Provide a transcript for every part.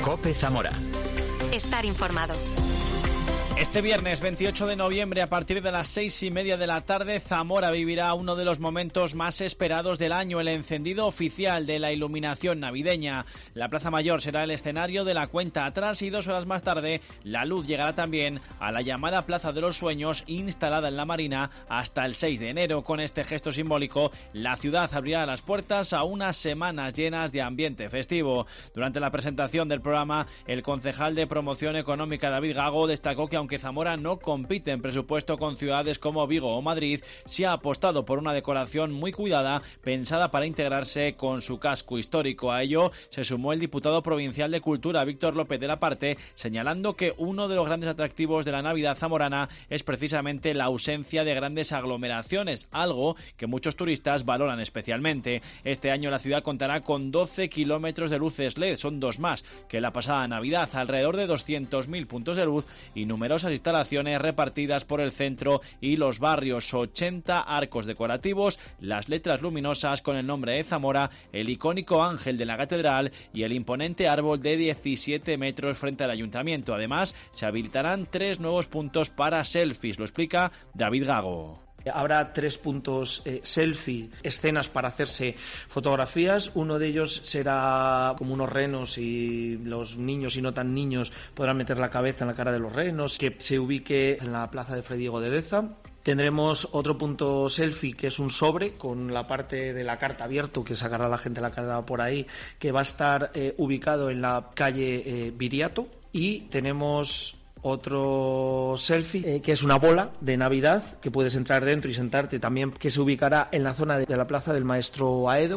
COPE Zamora. Estar informado. Este viernes 28 de noviembre, a partir de las 6:30 de la tarde, Zamora vivirá uno de los momentos más esperados del año, el encendido oficial de la iluminación navideña. La Plaza Mayor será el escenario de la cuenta atrás y 2 horas más tarde la luz llegará también a la llamada Plaza de los Sueños, instalada en la Marina hasta el 6 de enero. Con este gesto simbólico, la ciudad abrirá las puertas a unas semanas llenas de ambiente festivo. Durante la presentación del programa, el concejal de Promoción Económica, David Gago, destacó que aunque Zamora no compite en presupuesto con ciudades como Vigo o Madrid, sí ha apostado por una decoración muy cuidada, pensada para integrarse con su casco histórico. A ello se sumó el diputado provincial de Cultura, Víctor López de la Parte, señalando que uno de los grandes atractivos de la Navidad zamorana es precisamente la ausencia de grandes aglomeraciones, algo que muchos turistas valoran especialmente. Este año la ciudad contará con 12 kilómetros de luces LED, son 2 más que la pasada Navidad, alrededor de 200.000 puntos de luz y numerosas instalaciones repartidas por el centro y los barrios, 80 arcos decorativos, las letras luminosas con el nombre de Zamora, el icónico ángel de la catedral y el imponente árbol de 17 metros frente al ayuntamiento. Además, se habilitarán 3 nuevos puntos para selfies, lo explica David Gago. Habrá 3 puntos selfie, escenas para hacerse fotografías. Uno de ellos será como unos renos y los niños y no tan niños podrán meter la cabeza en la cara de los renos, que se ubique en la plaza de Fray Diego de Deza. Tendremos otro punto selfie que es un sobre con la parte de la carta abierto que sacará la gente la cara por ahí, que va a estar ubicado en la calle Viriato. Y tenemos otro selfie que es una bola de Navidad que puedes entrar dentro y sentarte también, que se ubicará en la zona de la plaza del Maestro Aedo.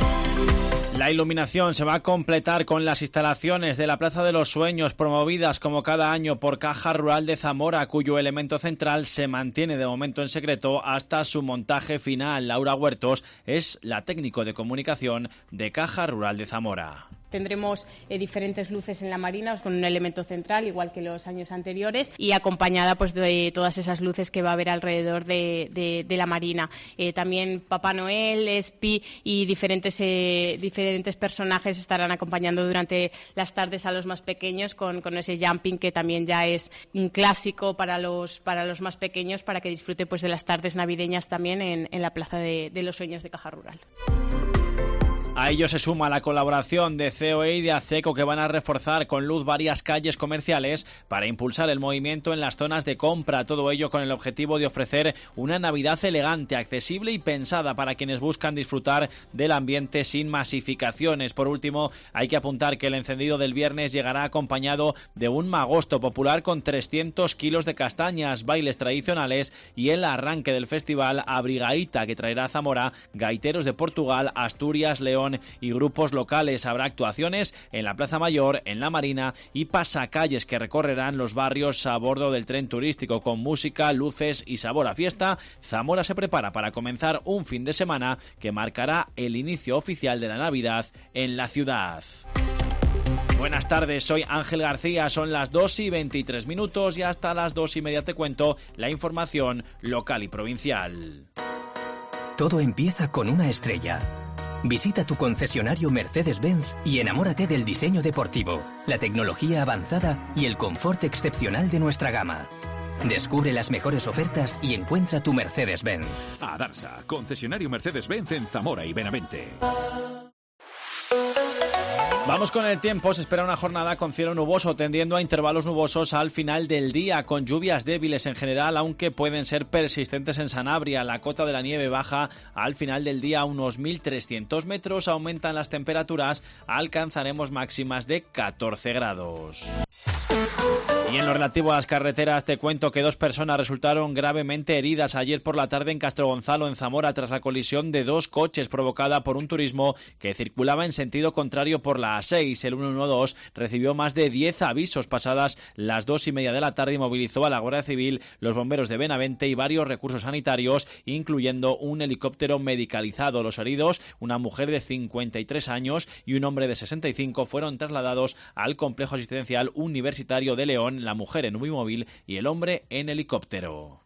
La iluminación se va a completar con las instalaciones de la Plaza de los Sueños, promovidas como cada año por Caja Rural de Zamora, cuyo elemento central se mantiene de momento en secreto hasta su montaje final. Laura Huertos es la técnico de comunicación de Caja Rural de Zamora. Tendremos diferentes luces en la Marina con un elemento central, igual que los años anteriores, y acompañada pues de todas esas luces que va a haber alrededor de la Marina. También Papá Noel, Espi y diferentes personajes estarán acompañando durante las tardes a los más pequeños con ese jumping que también ya es un clásico para los más pequeños, para que disfrute pues de las tardes navideñas también en la Plaza de los Sueños de Caja Rural. A ello se suma la colaboración de COE y de ACECO, que van a reforzar con luz varias calles comerciales para impulsar el movimiento en las zonas de compra. Todo ello con el objetivo de ofrecer una Navidad elegante, accesible y pensada para quienes buscan disfrutar del ambiente sin masificaciones. Por último, hay que apuntar que el encendido del viernes llegará acompañado de un magosto popular con 300 kilos de castañas, bailes tradicionales y el arranque del festival Abrigaita, que traerá a Zamora gaiteros de Portugal, Asturias, León y grupos locales. Habrá actuaciones en la Plaza Mayor, en la Marina y pasacalles que recorrerán los barrios a bordo del tren turístico con música, luces y sabor a fiesta. Zamora se prepara para comenzar un fin de semana que marcará el inicio oficial de la Navidad en la ciudad. Buenas tardes, soy Ángel García, son las 2:23 y hasta las 2:30 te cuento la información local y provincial. Todo empieza con una estrella. Visita tu concesionario Mercedes-Benz y enamórate del diseño deportivo, la tecnología avanzada y el confort excepcional de nuestra gama. Descubre las mejores ofertas y encuentra tu Mercedes-Benz. Adarsa, concesionario Mercedes-Benz en Zamora y Benavente. Vamos con el tiempo. Se espera una jornada con cielo nuboso, tendiendo a intervalos nubosos al final del día, con lluvias débiles en general, aunque pueden ser persistentes en Sanabria. La cota de la nieve baja al final del día a unos 1.300 metros. Aumentan las temperaturas, alcanzaremos máximas de 14 grados. Y en lo relativo a las carreteras, te cuento que 2 personas resultaron gravemente heridas ayer por la tarde en Castro Gonzalo, en Zamora, tras la colisión de 2 coches provocada por un turismo que circulaba en sentido contrario por la A6. El 112 recibió más de 10 avisos pasadas las 2:30 de la tarde y movilizó a la Guardia Civil, los bomberos de Benavente y varios recursos sanitarios, incluyendo un helicóptero medicalizado. Los heridos, una mujer de 53 años y un hombre de 65, fueron trasladados al complejo asistencial universitario de León, la mujer en Ubimóvil y el hombre en helicóptero.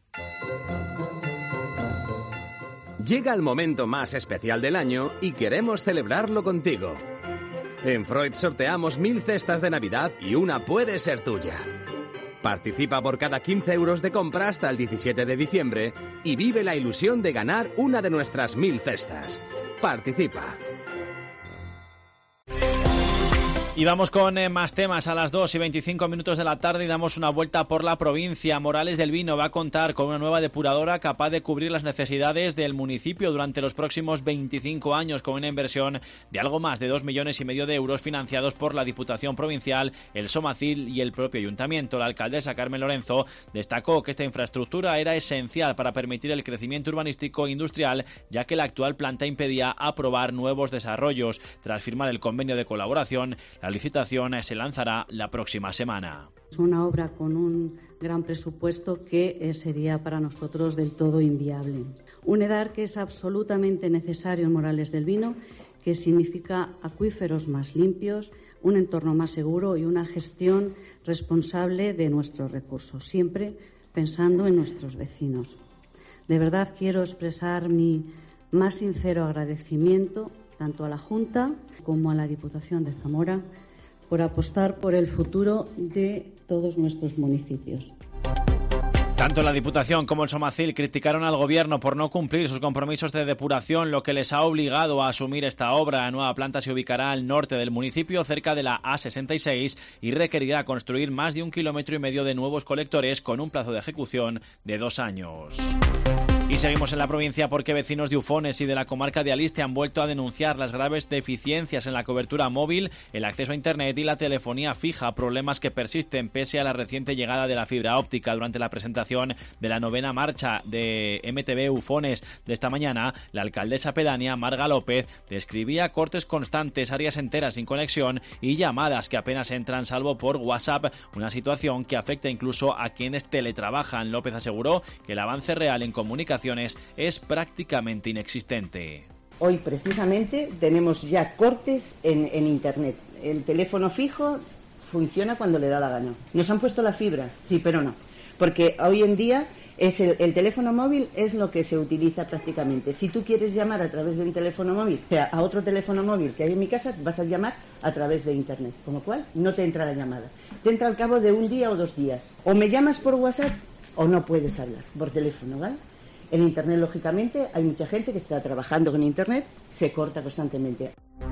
Llega el momento más especial del año y queremos celebrarlo contigo. En Freud sorteamos 1000 cestas de Navidad y una puede ser tuya. Participa por cada 15 euros de compra hasta el 17 de diciembre y vive la ilusión de ganar una de nuestras 1000 cestas. Participa. Y vamos con más temas a las 2:25 de la tarde y damos una vuelta por la provincia. Morales del Vino va a contar con una nueva depuradora capaz de cubrir las necesidades del municipio durante los próximos 25 años con una inversión de algo más de 2,5 millones de euros financiados por la Diputación Provincial, el Somacil y el propio Ayuntamiento. La alcaldesa Carmen Lorenzo destacó que esta infraestructura era esencial para permitir el crecimiento urbanístico e industrial, ya que la actual planta impedía aprobar nuevos desarrollos. Tras firmar el convenio de colaboración, la licitación se lanzará la próxima semana. Es una obra con un gran presupuesto que sería para nosotros del todo inviable. Un EDAR que es absolutamente necesario en Morales del Vino, que significa acuíferos más limpios, un entorno más seguro y una gestión responsable de nuestros recursos, siempre pensando en nuestros vecinos. De verdad quiero expresar mi más sincero agradecimiento tanto a la Junta como a la Diputación de Zamora por apostar por el futuro de todos nuestros municipios. Tanto la Diputación como el Somacil criticaron al Gobierno por no cumplir sus compromisos de depuración, lo que les ha obligado a asumir esta obra. La nueva planta se ubicará al norte del municipio, cerca de la A66, y requerirá construir más de 1,5 kilómetros de nuevos colectores con un plazo de ejecución de 2 años. Y seguimos en la provincia porque vecinos de Ufones y de la comarca de Aliste han vuelto a denunciar las graves deficiencias en la cobertura móvil, el acceso a Internet y la telefonía fija, problemas que persisten pese a la reciente llegada de la fibra óptica. Durante la presentación de la 9ª marcha de MTV Ufones de esta mañana, la alcaldesa pedánea, Marga López, describía cortes constantes, áreas enteras sin conexión y llamadas que apenas entran salvo por WhatsApp, una situación que afecta incluso a quienes teletrabajan. López aseguró que el avance real en comunicación es prácticamente inexistente. Hoy precisamente tenemos ya cortes en Internet. El teléfono fijo funciona cuando le da la gana. Nos han puesto la fibra, sí, pero no. Porque hoy en día es el teléfono móvil es lo que se utiliza prácticamente. Si tú quieres llamar a través de un teléfono móvil, o sea, a otro teléfono móvil que hay en mi casa, vas a llamar a través de Internet. Con lo cual, no te entra la llamada. Te entra al cabo de 1 día o 2 días. O me llamas por WhatsApp o no puedes hablar por teléfono, ¿vale? En Internet, lógicamente, hay mucha gente que está trabajando con Internet, se corta constantemente.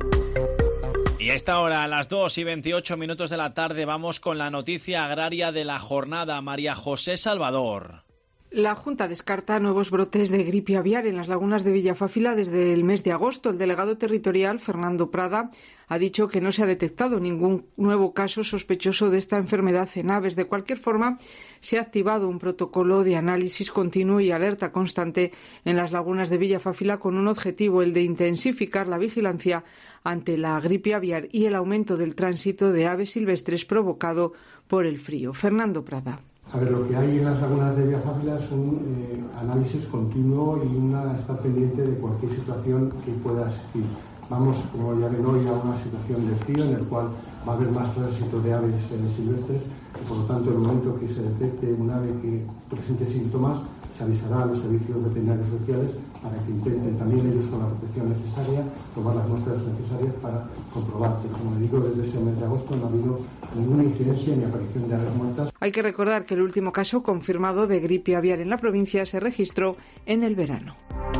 Y a esta hora, a las 2:28 de la tarde, vamos con la noticia agraria de la jornada. María José Salvador. La Junta descarta nuevos brotes de gripe aviar en las lagunas de Villafáfila desde el mes de agosto. El delegado territorial, Fernando Prada, ha dicho que no se ha detectado ningún nuevo caso sospechoso de esta enfermedad en aves. De cualquier forma, se ha activado un protocolo de análisis continuo y alerta constante en las lagunas de Villafáfila con un objetivo, el de intensificar la vigilancia ante la gripe aviar y el aumento del tránsito de aves silvestres provocado por el frío. Fernando Prada. A ver, lo que hay en las lagunas de Villafáfila es un análisis continuo y una está pendiente de cualquier situación que pueda existir. Vamos, como ya ven hoy, a una situación de frío en el cual va a haber más tránsito de aves silvestres y, por lo tanto, en el momento que se detecte un ave que presente síntomas, se avisará a los servicios veterinarios sociales para que intenten también ellos con la protección necesaria tomar las muestras necesarias para comprobar que, como le digo, desde ese mes de agosto no ha habido ninguna incidencia ni aparición de aves muertas. Hay que recordar que el último caso confirmado de gripe aviar en la provincia se registró en el verano.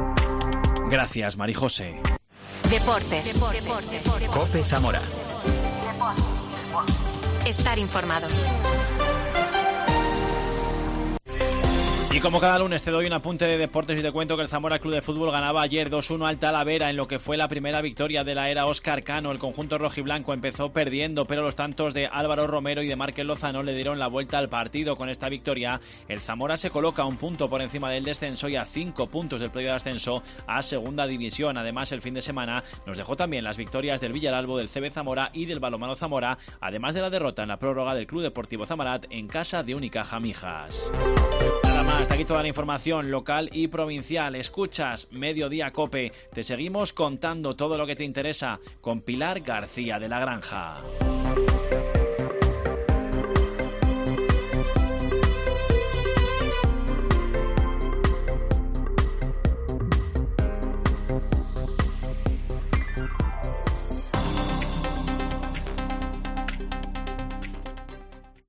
Gracias, Marijose. Deportes. COPE Zamora. Estar informado. Y como cada lunes te doy un apunte de deportes y te cuento que el Zamora Club de Fútbol ganaba ayer 2-1 al Talavera en lo que fue la primera victoria de la era Óscar Cano. El conjunto rojiblanco empezó perdiendo, pero los tantos de Álvaro Romero y de Márquez Lozano le dieron la vuelta al partido. Con esta victoria, el Zamora se coloca 1 punto por encima del descenso y a 5 puntos del playoff de ascenso a Segunda División. Además, el fin de semana nos dejó también las victorias del Villaralbo, del CB Zamora y del Balonmano Zamora, además de la derrota en la prórroga del Club Deportivo Zamarat en casa de Unicaja Mijas. Nada más, hasta aquí toda la información local y provincial. Escuchas Mediodía Cope. Te seguimos contando todo lo que te interesa con Pilar García de la Granja.